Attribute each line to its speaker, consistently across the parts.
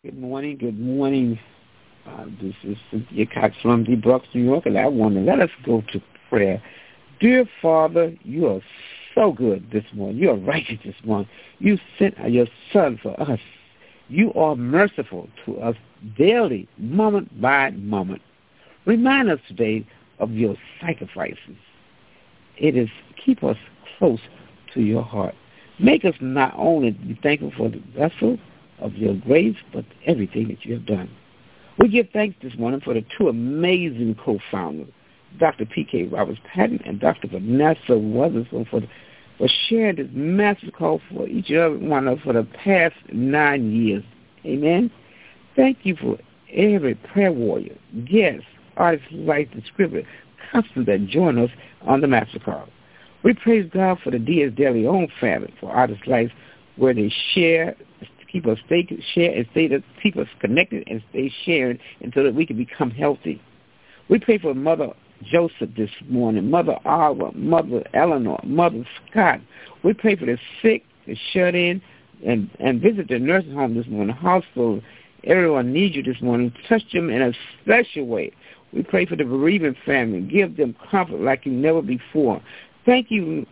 Speaker 1: Good morning. Good morning. This is Cynthia Cox from the Bronx, New York, and I want to let us go to prayer. Dear Father, you are so good this morning. You are righteous this morning. You sent your Son for us. You are merciful to us daily, moment by moment. Remind us today of your sacrifices. It is keep us close to your heart. Make us not only be thankful for the vessel of your grace, but everything that you have done. We give thanks this morning for the two amazing co-founders, Dr. P.K. Roberts-Patton and Dr. Vanessa Weatherspoon, for sharing this massive call for each and every one of us for the past 9 years. Amen. Thank you for every prayer warrior, guest, artist like the scripture, customers that join us on the MasterCard. We praise God for the Diaz De Leon family, for artists' lives where they share, keep us keep us connected and stay sharing until that we can become healthy. We pray for Mother Joseph this morning, Mother Arwa, Mother Eleanor, Mother Scott. We pray for the sick, the shut in, and visit the nursing home this morning, hospital. Everyone needs you this morning. Touch them in a special way. We pray for the bereaving family. Give them comfort like never before. Thank you,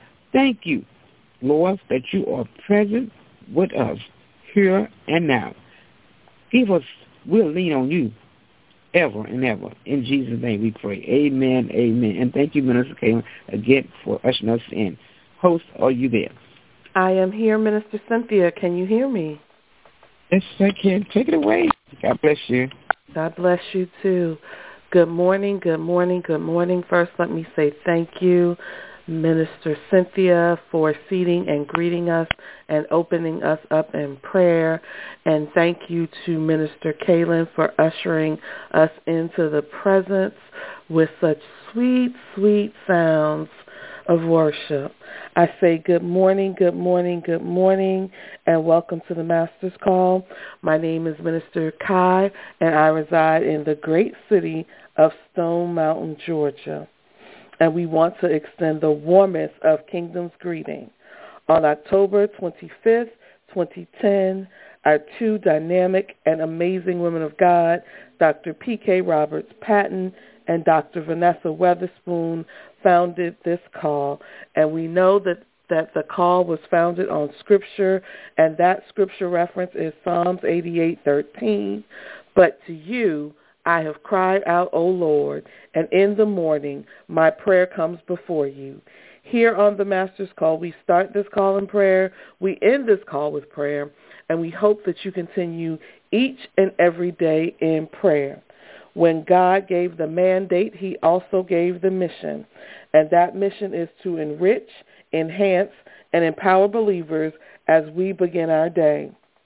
Speaker 1: Lord, that you are present with us here and now. We'll lean on you ever and ever. In Jesus' name we pray. Amen, amen. And thank you, Minister Kaylin, again for ushering us in. Host, are you there?
Speaker 2: I am here, Minister Cynthia. Can you hear me?
Speaker 1: Yes, I can. Take it away. God bless you.
Speaker 2: God bless you, too. Good morning, good morning, good morning. First, let me say thank you, Minister Cynthia, for seating and greeting us and opening us up in prayer. And thank you to Minister Kaylin for ushering us into the presence with such sweet, sweet sounds of worship. I say good morning, good morning, good morning, and welcome to the Master's Call. My name is Minister Kai, and I reside in the great city of Stone Mountain, Georgia. And we want to extend the warmest of Kingdom's greeting. On October 25th, 2010, our two dynamic and amazing women of God, Dr. P.K. Roberts-Patton and Dr. Vanessa Weatherspoon, founded this call. And we know that the call was founded on Scripture, and that Scripture reference is Psalms 88:13. But to you, I have cried out, O Lord, and in the morning my prayer comes before you. Here on the Master's Call, we start this call in prayer, we end this call with prayer, and we hope that you continue each and every day in prayer. When God gave the mandate, he also gave the mission, and that mission is to enrich, enhance, and empower believers as we begin our day.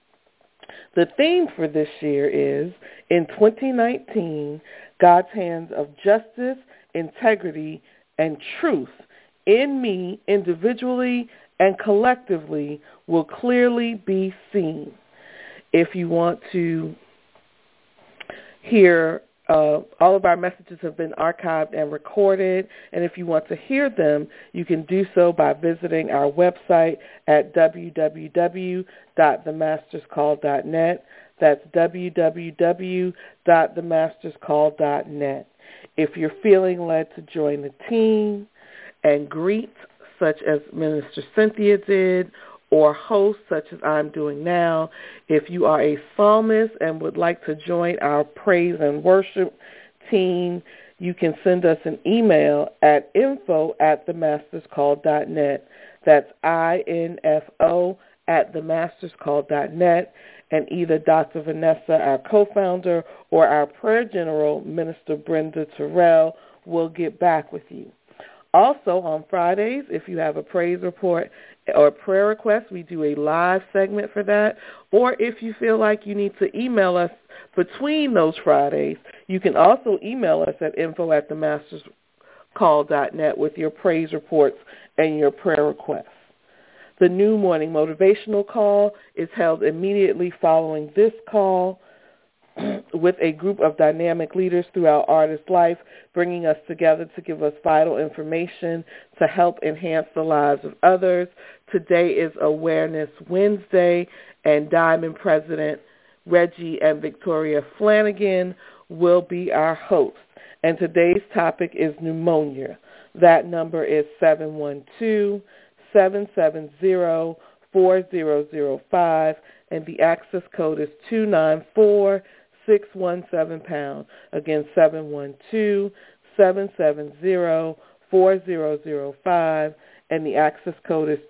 Speaker 2: The theme for this year is, in 2019, God's hands of justice, integrity, and truth in me individually and collectively will clearly be seen. If you want to hear, all of our messages have been archived and recorded, and if you want to hear them, you can do so by visiting our website at www.themasterscall.net. That's www.themasterscall.net. If you're feeling led to join the team and greet, such as Minister Cynthia did, or host, such as I'm doing now, if you are a psalmist and would like to join our praise and worship team, you can send us an email at info@themasterscall.net. That's info@themasterscall.net. And either Dr. Vanessa, our co-founder, or our prayer general, Minister Brenda Terrell, will get back with you. Also, on Fridays, if you have a praise report or prayer request, we do a live segment for that. Or if you feel like you need to email us between those Fridays, you can also email us at info@themasterscall.net with your praise reports and your prayer requests. The new morning motivational call is held immediately following this call with a group of dynamic leaders throughout Artist Life, bringing us together to give us vital information to help enhance the lives of others. Today is Awareness Wednesday, and Diamond President Reggie and Victoria Flanagan will be our hosts. And today's topic is pneumonia. That number is 712-770-4005, and the access code is 294617#. Again, 712-770-4005, and the access code is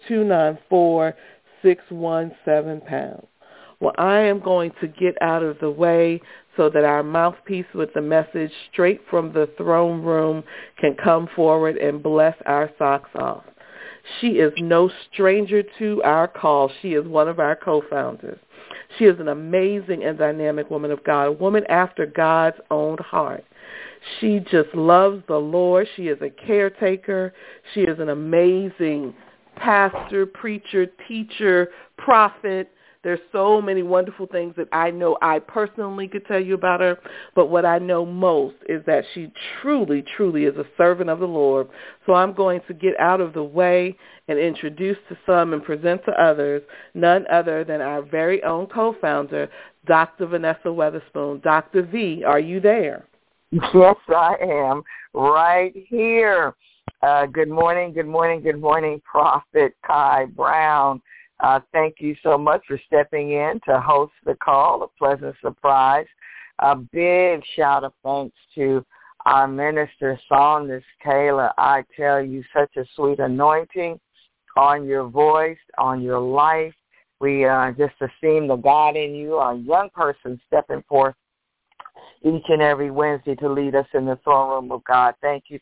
Speaker 2: 294617#. Well, I am going to get out of the way so that our mouthpiece with the message straight from the throne room can come forward and bless our socks off. She is no stranger to our call. She is one of our co-founders. She is an amazing and dynamic woman of God, a woman after God's own heart. She just loves the Lord. She is a caretaker. She is an amazing pastor, preacher, teacher, prophet. There's so many wonderful things that I know I personally could tell you about her, but what I know most is that she truly, truly is a servant of the Lord. So I'm going to get out of the way and introduce to some and present to others none other than our very own co-founder, Dr. Vanessa Weatherspoon. Dr. V, are you there?
Speaker 3: Yes, I am right here. Good morning, Prophet Kai Brown. Thank you so much for stepping in to host the call, a pleasant surprise. A big shout of thanks to our minister, Psalmist Taylor. I tell you, such a sweet anointing on your voice, on your life. We just esteem the God in you, a young person stepping forth each and every Wednesday to lead us in the throne room of God. Thank you.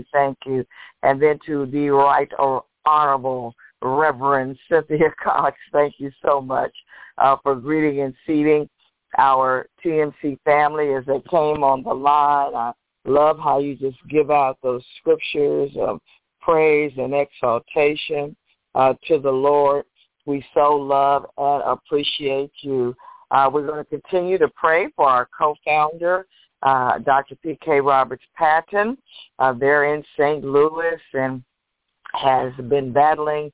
Speaker 3: And then to the right honorable Reverend Cynthia Cox, thank you so much for greeting and seating our TMC family as they came on the line. I love how you just give out those scriptures of praise and exaltation to the Lord. We so love and appreciate you. We're going to continue to pray for our co-founder, Dr. P.K. Roberts-Patton. They're in St. Louis and has been battling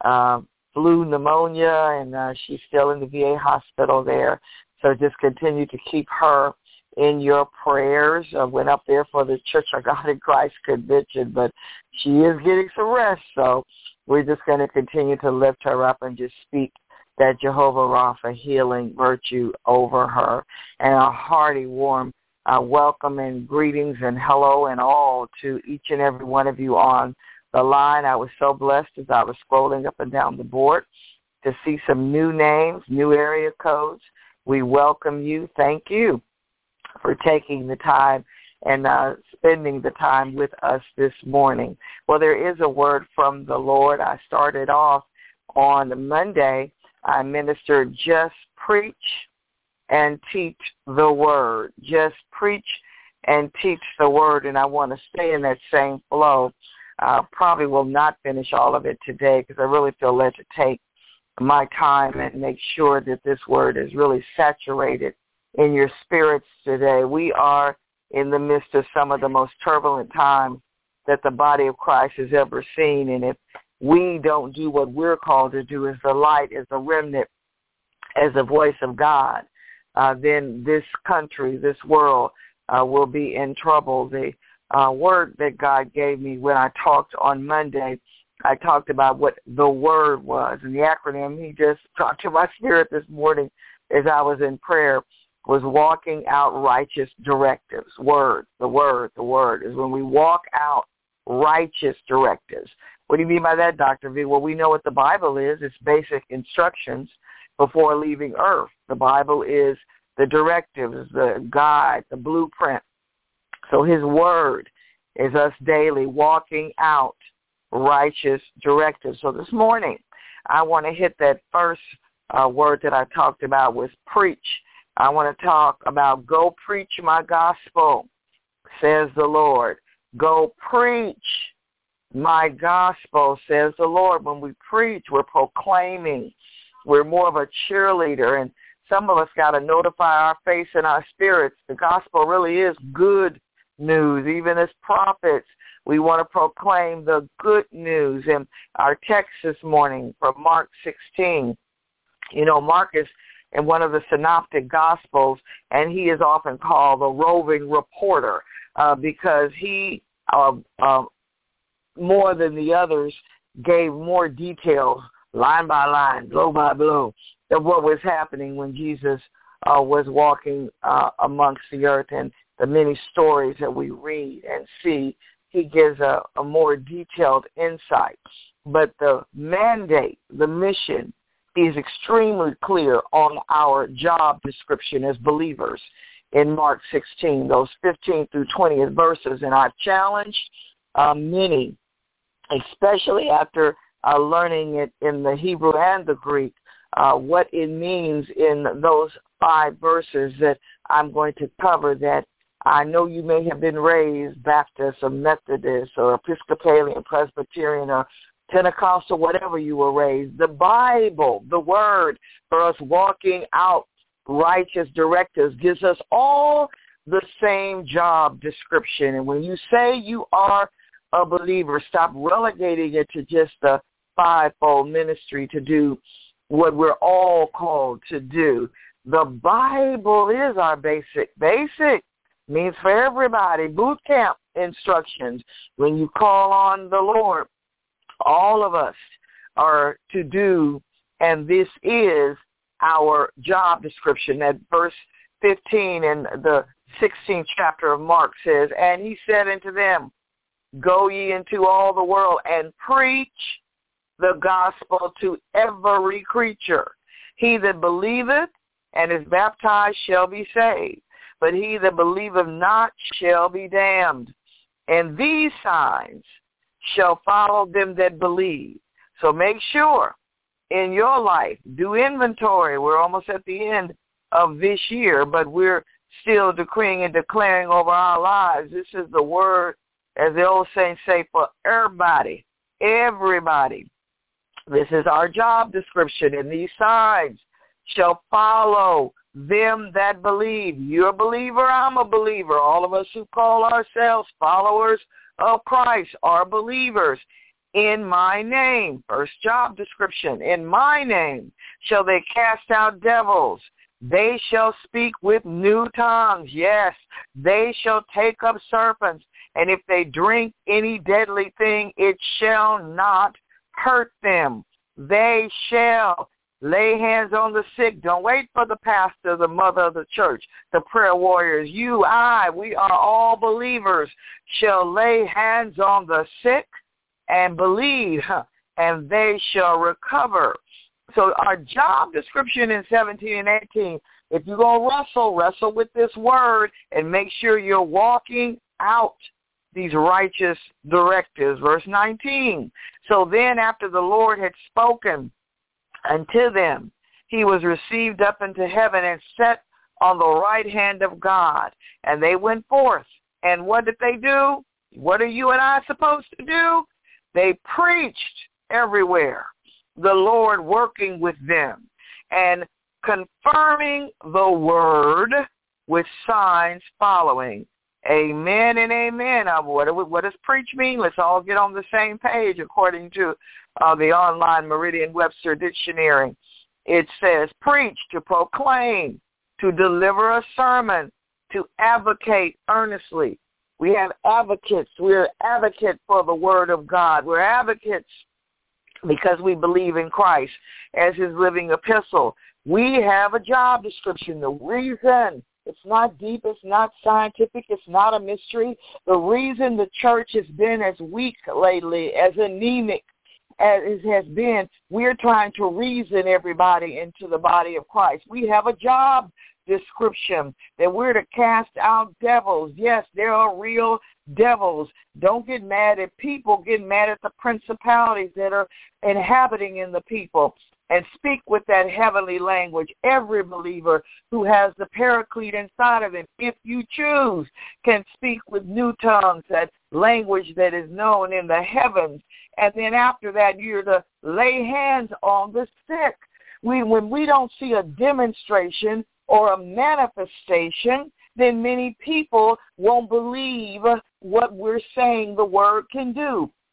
Speaker 3: flu pneumonia, and she's still in the VA hospital there. So just continue to keep her in your prayers. I went up there for the Church of God in Christ convention, but she is getting some rest. So we're just going to continue to lift her up and just speak that Jehovah Rapha healing virtue over her. And a hearty, warm welcome and greetings and hello and all to each and every one of you on the line. I was so blessed as I was scrolling up and down the board to see some new names, new area codes. We welcome you. Thank you for taking the time and spending the time with us this morning. Well, there is a word from the Lord. I started off on Monday. I ministered just preach and teach the word. Just preach and teach the word. And I want to stay in that same flow. Probably will not finish all of it today because I really feel led to take my time and make sure that this word is really saturated in your spirits today. We are in the midst of some of the most turbulent times that the body of Christ has ever seen. And if we don't do what we're called to do as the light, as the remnant, as the voice of God, then this country, this world will be in trouble. The word that God gave me when I talked on Monday, I talked about what the word was. And the acronym he just talked to my spirit this morning as I was in prayer was walking out righteous directives. The word is when we walk out righteous directives. What do you mean by that, Dr. V? Well, we know what the Bible is. It's basic instructions before leaving earth. The Bible is the directives, the guide, the blueprint. So his word is us daily walking out righteous directives. So this morning, I want to hit that first word that I talked about was preach. I want to talk about go preach my gospel, says the Lord. Go preach my gospel, says the Lord. When we preach, we're proclaiming. We're more of a cheerleader, and some of us got to notify our face and our spirits. The gospel really is good news. Even as prophets, we want to proclaim the good news. And our text this morning from Mark 16, Mark is in one of the synoptic gospels, and he is often called the roving reporter because he, more than the others, gave more details, line by line, blow by blow, of what was happening when Jesus was walking amongst the earth, and the many stories that we read and see. He gives a more detailed insight. But the mandate, the mission, is extremely clear on our job description as believers in Mark 16, those 15 through 20 verses. And I've challenged many, especially after learning it in the Hebrew and the Greek, what it means in those 5 verses that I'm going to cover, that I know you may have been raised Baptist or Methodist or Episcopalian, Presbyterian, or Pentecostal, whatever you were raised. The Bible, the Word, for us walking out righteous directives, gives us all the same job description. And when you say you are a believer, stop relegating it to just the 5-fold ministry to do what we're all called to do. The Bible is our basic means for everybody, boot camp instructions. When you call on the Lord, all of us are to do, and this is our job description. That verse 15 in the 16th chapter of Mark says, and he said unto them, go ye into all the world and preach the gospel to every creature. He that believeth and is baptized shall be saved, but he that believeth not shall be damned. And these signs shall follow them that believe. So make sure in your life, do inventory. We're almost at the end of this year, but we're still decreeing and declaring over our lives. This is the word, as the old saints say, for everybody. Everybody. This is our job description, and these signs shall follow them that believe. You're a believer, I'm a believer. All of us who call ourselves followers of Christ are believers. In my name, first job description, in my name shall they cast out devils. They shall speak with new tongues. Yes, they shall take up serpents. And if they drink any deadly thing, it shall not hurt them. They shall lay hands on the sick. Don't wait for the pastor, the mother of the church, the prayer warriors. You, we are all believers, shall lay hands on the sick and believe, and they shall recover. So our job description in 17 and 18, if you're going to wrestle with this word and make sure you're walking out these righteous directives. Verse 19, so then after the Lord had spoken unto them, he was received up into heaven and set on the right hand of God. And they went forth. And what did they do? What are you and I supposed to do? They preached everywhere, the Lord working with them and confirming the word with signs following. Amen and amen. What does preach mean? Let's all get on the same page according to the online Merriam-Webster dictionary. It says preach, to proclaim, to deliver a sermon, to advocate earnestly. We have advocates. We're advocates for the word of God. We're advocates because we believe in Christ as his living epistle. We have a job description. The reason, it's not deep, it's not scientific, it's not a mystery. The reason the church has been as weak lately, as anemic as it has been, we're trying to reason everybody into the body of Christ. We have a job description that we're to cast out devils. Yes, there are real devils. Don't get mad at people. Get mad at the principalities that are inhabiting in the people. And speak with that heavenly language. Every believer who has the paraclete inside of him, if you choose, can speak with new tongues, that language that is known in the heavens. And then after that, you're to lay hands on the sick. When we don't see a demonstration or a manifestation, then many people won't believe what we're saying the word can do.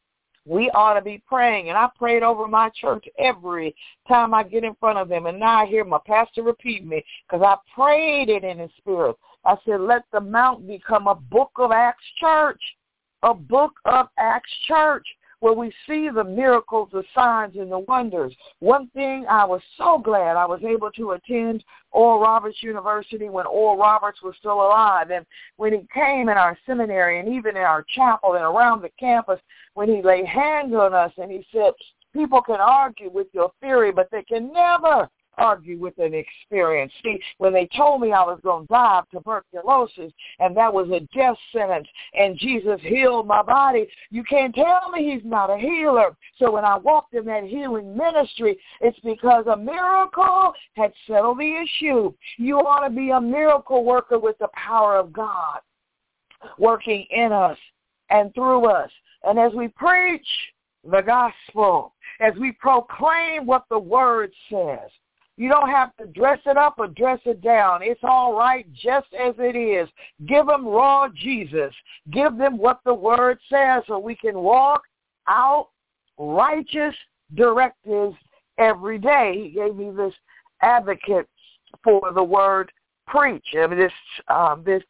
Speaker 3: We ought to be praying. And I prayed over my church every time I get in front of them. And now I hear my pastor repeat me because I prayed it in his spirit. I said, let the mount become a book of Acts church, a book of Acts church, where we see the miracles, the signs, and the wonders. One thing, I was so glad I was able to attend Oral Roberts University when Oral Roberts was still alive. And when he came in our seminary and even in our chapel and around the campus, when he laid hands on us and he said, people can argue with your theory, but they can never argue with an experience. See, when they told me I was going to die of tuberculosis and that was a death sentence and Jesus healed my body, you can't tell me he's not a healer. So when I walked in that healing ministry, it's because a miracle had settled the issue. You ought to be a miracle worker with the power of God working in us and through us. And as we preach the gospel, as we proclaim what the word says, you don't have to dress it up or dress it down. It's all right just as it is. Give them raw Jesus. Give them what the word says so we can walk out righteous directives every day. He gave me this advocate for the word preach. I mean, this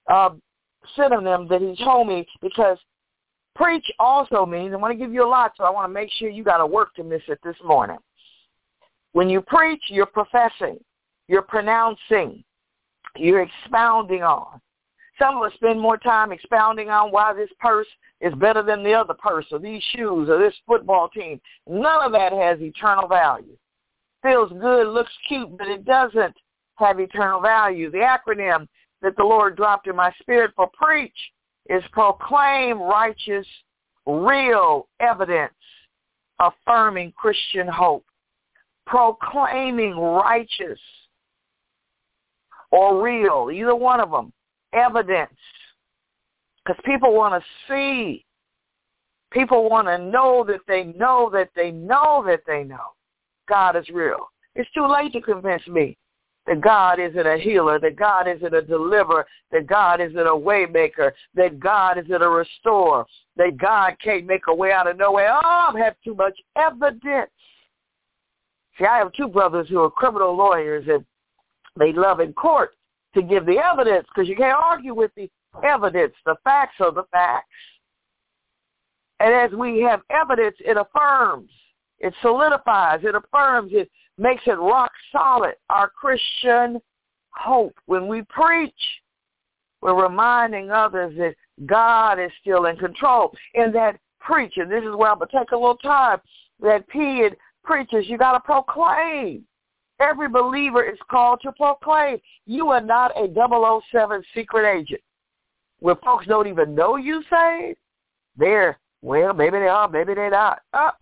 Speaker 3: synonym that he told me, because preach also means, I want to give you a lot, so I want to make sure you got to work to miss it this morning. When you preach, you're professing, you're pronouncing, you're expounding on. Some of us spend more time expounding on why this purse is better than the other purse, or these shoes, or this football team. None of that has eternal value. Feels good, looks cute, but it doesn't have eternal value. The acronym that the Lord dropped in my spirit for preach is proclaim righteous, real evidence, affirming Christian hope. Proclaiming righteous or real, either one of them, evidence. Because people want to see. People want to know that they know that they know that they know God is real. It's too late to convince me that God isn't a healer, that God isn't a deliverer, that God isn't a way maker, that God isn't a restorer, that God can't make a way out of no way. Oh, I have too much evidence. See, I have two brothers who are criminal lawyers, and they love in court to give the evidence because you can't argue with the evidence. The facts are the facts. And as we have evidence, it affirms, it solidifies, it affirms, it makes it rock solid, our Christian hope. When we preach, we're reminding others that God is still in control. In that preach, and this is where I'm going to take a little time, that P in preachers, you got to proclaim. Every believer is called to proclaim. You are not a 007 secret agent where folks don't even know you saved. Well, maybe they are, maybe they're not.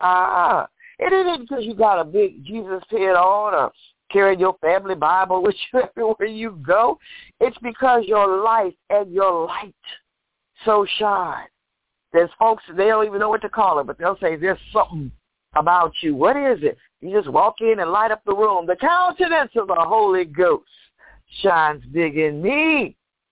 Speaker 3: It isn't because you got a big Jesus head on or carrying your family Bible with you everywhere you go. It's because your life and your light so shine. There's folks, they don't even know what to call it, but they'll say there's something about you. What is it? You just walk in and light up the room. The countenance of the Holy Ghost shines big in me.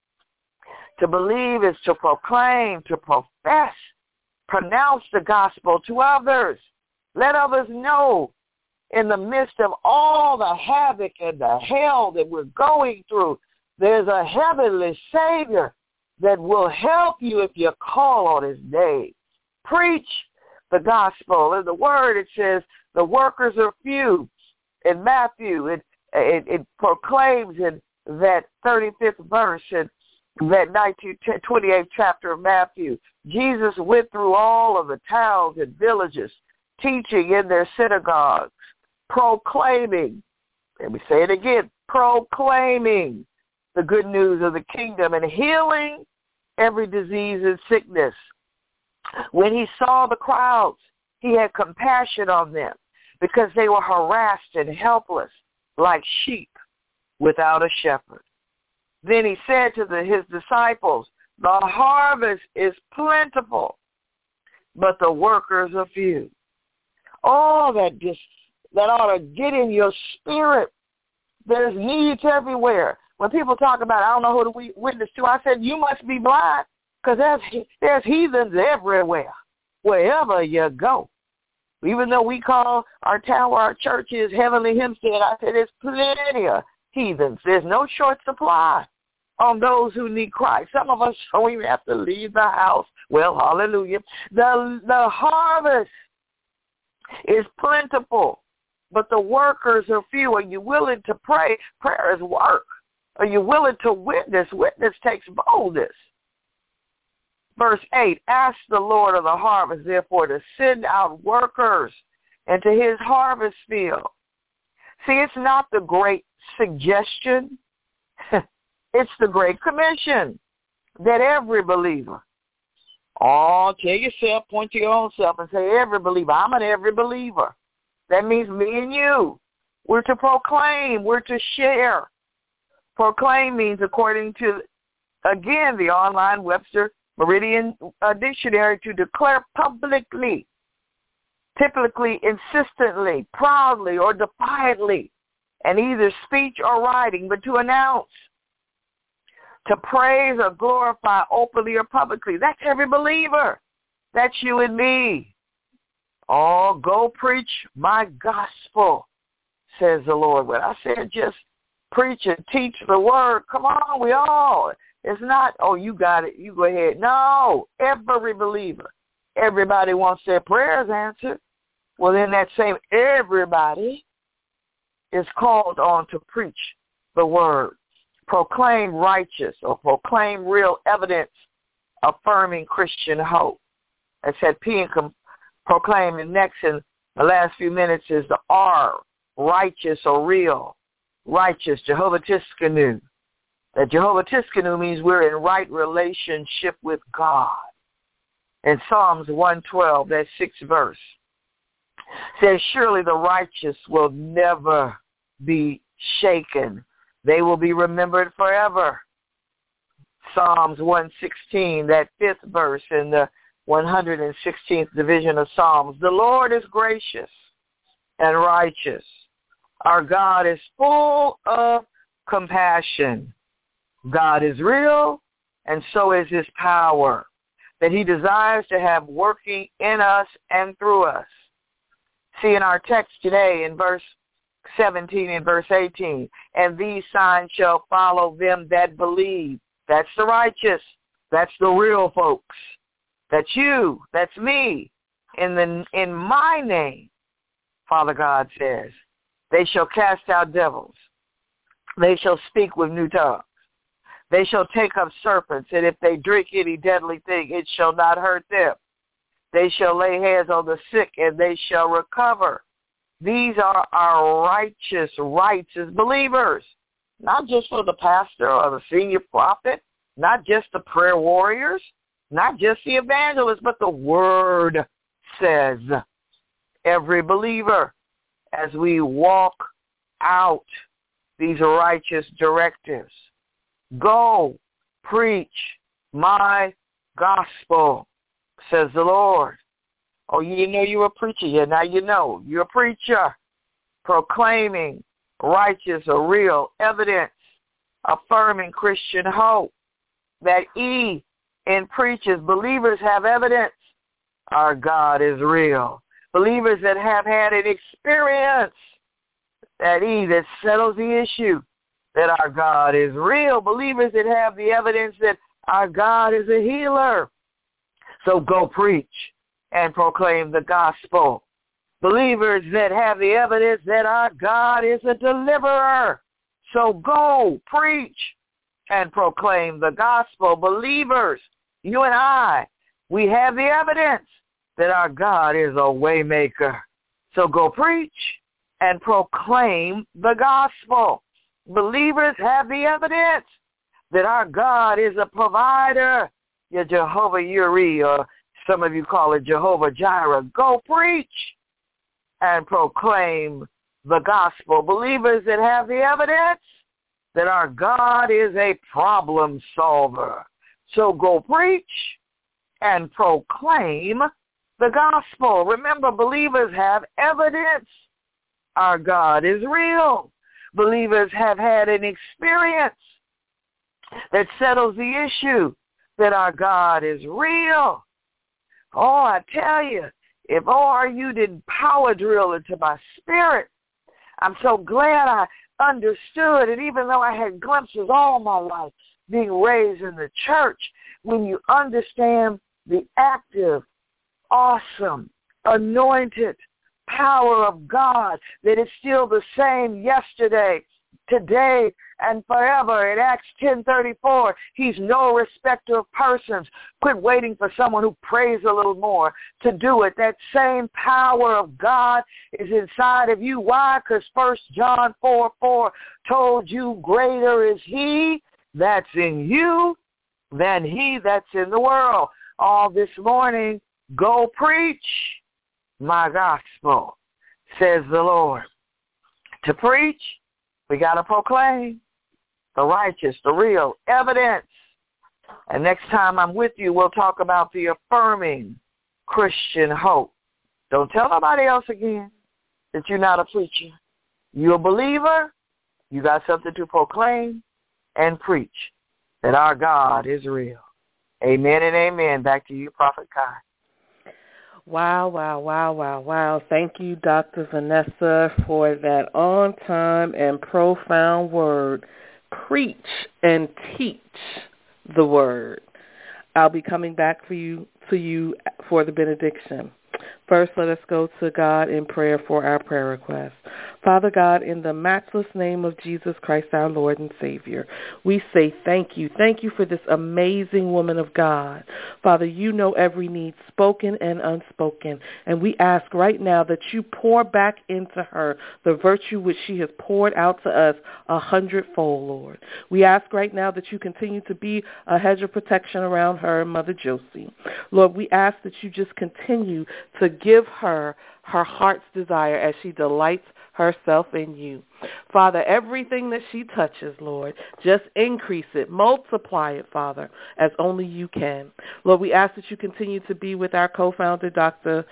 Speaker 3: To believe is to proclaim, to profess, pronounce the gospel to others. Let others know in the midst of all the havoc and the hell that we're going through, there's a heavenly Savior that will help you if you call on his name. Preach the gospel. In the word, it says the workers are few. In Matthew, it proclaims in that 35th verse in that 28th chapter of Matthew, Jesus went through all of the towns and villages, teaching in their synagogues, proclaiming, let me say it again, proclaiming the good news of the kingdom and healing every disease and sickness. When he saw the crowds, he had compassion on them because they were harassed and helpless like sheep without a shepherd. Then he said to his disciples, the harvest is plentiful, but the workers are few. Oh, that ought to get in your spirit. There's needs everywhere. When people talk about, I don't know who to witness to, I said, you must be blind because there's heathens everywhere. wherever you go. Even though we call our tower, our church is Heavenly Hempstead, I said there's plenty of heathens. There's no short supply on those who need Christ. Some of us don't even have to leave the house. Well, hallelujah. The harvest is plentiful, but the workers are few. Are you willing to pray? Prayer is work. Are you willing to witness? Witness takes boldness. Verse 8, ask the Lord of the harvest, therefore, to send out workers into his harvest field. See, it's not the great suggestion. It's the great commission that every believer, tell yourself, point to your own self and say, every believer. I'm an every believer. That means me and you. We're to proclaim. We're to share. Proclaim means, according to, again, the online Webster Meridian Dictionary, to declare publicly, typically insistently, proudly, or defiantly, and either speech or writing, but to announce, to praise or glorify openly or publicly. That's every believer. That's you and me. Oh, go preach my gospel, says the Lord. When I said just preach and teach the word, come on, we all. It's not, you got it, you go ahead. No, every believer. Everybody wants their prayers answered. Well, then that same everybody is called on to preach the word. Proclaim righteous or proclaim real evidence affirming Christian hope. I said P and proclaim, and next in the last few minutes is the R, righteous or real. Righteous, Jehovah Tiskanu. That Jehovah Tiskanu means we're in right relationship with God. In Psalms 112, that 6th verse, says, surely the righteous will never be shaken. They will be remembered forever. Psalms 116, that 5th verse in the 116th division of Psalms. The Lord is gracious and righteous. Our God is full of compassion. God is real, and so is his power that he desires to have working in us and through us. See, in our text today in verse 17 and verse 18, and these signs shall follow them that believe. That's the righteous. That's the real folks. That's you. That's me. In my name, Father God says, they shall cast out devils. They shall speak with new tongues. They shall take up serpents, and if they drink any deadly thing, it shall not hurt them. They shall lay hands on the sick, and they shall recover. These are our righteous rights as believers, not just for the pastor or the senior prophet, not just the prayer warriors, not just the evangelists, but the word says every believer as we walk out these righteous directives. Go, preach my gospel, says the Lord. Oh, you know you're a preacher. Yeah, now you know. You're a preacher proclaiming righteous or real evidence, affirming Christian hope. That E in preachers, believers have evidence. Our God is real. Believers that have had an experience. That E that settles the issue. That our God is real. Believers that have the evidence that our God is a healer. So go preach and proclaim the gospel. Believers that have the evidence that our God is a deliverer. So go preach and proclaim the gospel. Believers, you and I, we have the evidence that our God is a way maker. So go preach and proclaim the gospel. Believers have the evidence that our God is a provider. You're Jehovah Uri, or some of you call it Jehovah Jireh. Go preach and proclaim the gospel. Believers that have the evidence that our God is a problem solver. So go preach and proclaim the gospel. Remember, believers have evidence. Our God is real. Believers have had an experience that settles the issue that our God is real. Oh, I tell you, if ORU didn't power drill into my spirit, I'm so glad I understood. And even though I had glimpses all my life being raised in the church, when you understand the active, awesome, anointed power of God, that is still the same yesterday, today, and forever. In Acts 10:34, he's no respecter of persons. Quit waiting for someone who prays a little more to do it. That same power of God is inside of you. Why? Because 1 John 4:4 told you, greater is he that's in you than he that's in the world. All this morning, go preach my gospel, says the Lord. To preach, we got to proclaim the righteous, the real evidence. And next time I'm with you, we'll talk about the affirming Christian hope. Don't tell nobody else again that you're not a preacher. You're a believer. You got something to proclaim and preach, that our God is real. Amen and amen. Back to you, Prophet Kai.
Speaker 2: Wow, wow, wow, wow, wow. Thank you, Dr. Vanessa, for that on-time and profound word. Preach and teach the word. I'll be coming back to you for the benediction. First, let us go to God in prayer for our prayer request. Father God, in the matchless name of Jesus Christ, our Lord and Savior, we say thank you. Thank you for this amazing woman of God. Father, you know every need, spoken and unspoken, and we ask right now that you pour back into her the virtue which she has poured out to us 100-fold, Lord. We ask right now that you continue to be a hedge of protection around her and Mother Josie. Lord, we ask that you just continue to give her heart's desire as she delights herself in you. Father, everything that she touches, Lord, just increase it, multiply it, Father, as only you can. Lord, we ask that you continue to be with our co-founder, Dr.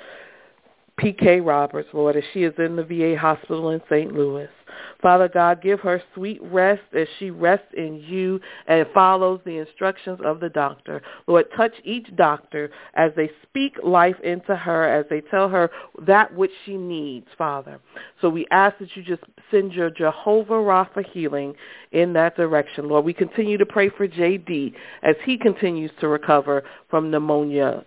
Speaker 2: P.K. Roberts, Lord, as she is in the VA hospital in St. Louis. Father God, give her sweet rest as she rests in you and follows the instructions of the doctor. Lord, touch each doctor as they speak life into her, as they tell her that which she needs, Father. So we ask that you just send your Jehovah Rapha healing in that direction. Lord, we continue to pray for J.D. as he continues to recover from pneumonia,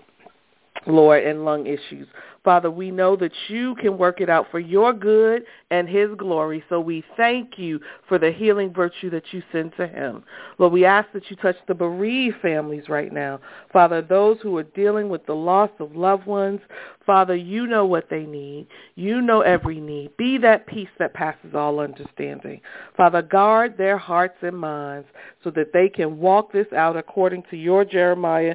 Speaker 2: Lord, and lung issues. Father, we know that you can work it out for your good and his glory, so we thank you for the healing virtue that you send to him. Lord, we ask that you touch the bereaved families right now. Father, those who are dealing with the loss of loved ones, Father, you know what they need. You know every need. Be that peace that passes all understanding. Father, guard their hearts and minds so that they can walk this out according to your Jeremiah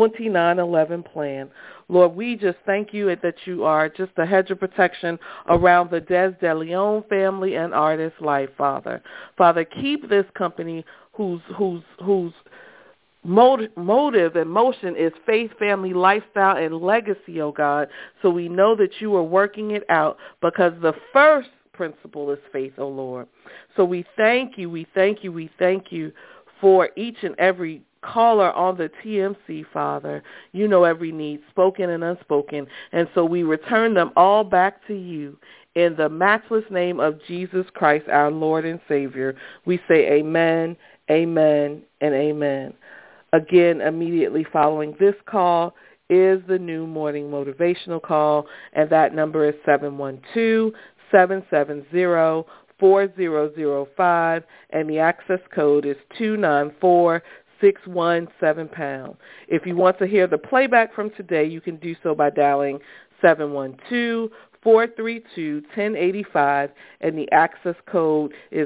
Speaker 2: 29:11 plan. Lord, we just thank you that you are just a hedge of protection around the Des De Leon family and artist life, Father. Father, keep this company whose motive and motion is faith, family, lifestyle, and legacy, oh God. So we know that you are working it out because the first principle is faith, oh Lord. So we thank you for each and every caller on the TMC, Father. You know every need, spoken and unspoken. And so we return them all back to you. In the matchless name of Jesus Christ, our Lord and Savior, we say amen, amen, and amen. Again, immediately following this call is the new morning motivational call, and that number is 712-770-4005, and the access code is 294-617#. If you want to hear the playback from today, you can do so by dialing 712-432-1085, and the access code is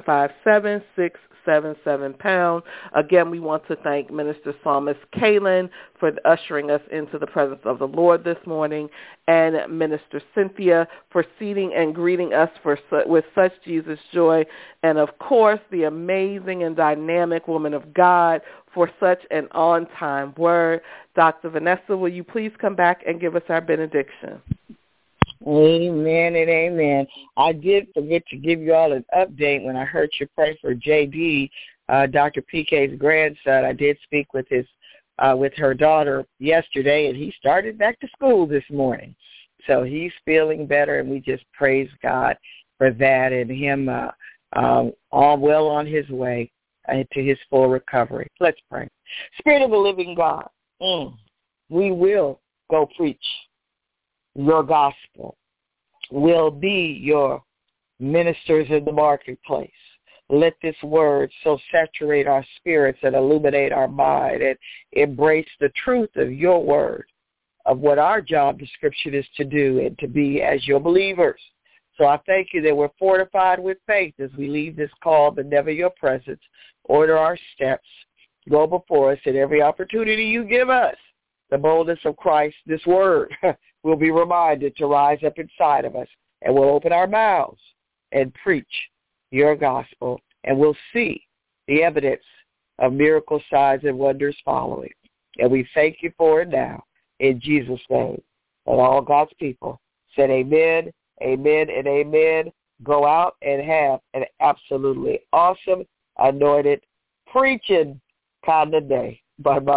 Speaker 2: 957677#. Again, we want to thank Minister Psalmist Kaylin for ushering us into the presence of the Lord this morning, and Minister Cynthia for seating and greeting us with such Jesus joy, and of course the amazing and dynamic woman of God for such an on-time word. Dr. Vanessa, will you please come back and give us our benediction?
Speaker 3: Amen and amen. I did forget to give you all an update when I heard you pray for J.D., Dr. PK's grandson. I did speak with his with her daughter yesterday, and he started back to school this morning. So he's feeling better, and we just praise God for that and him all well on his way to his full recovery. Let's pray. Spirit of the living God, we will go preach your gospel. We'll be your ministers in the marketplace. Let this word so saturate our spirits and illuminate our mind and embrace the truth of your word, of what our job description is to do and to be as your believers. So I thank you that we're fortified with faith as we leave this call, but never your presence. Order our steps. Go before us at every opportunity you give us. The boldness of Christ, this word, will be reminded to rise up inside of us, and we'll open our mouths and preach your gospel, and we'll see the evidence of miracle signs and wonders following. And we thank you for it now in Jesus' name. And all God's people said amen, amen, and amen. Go out and have an absolutely awesome, anointed, preaching kind of day. Bye-bye.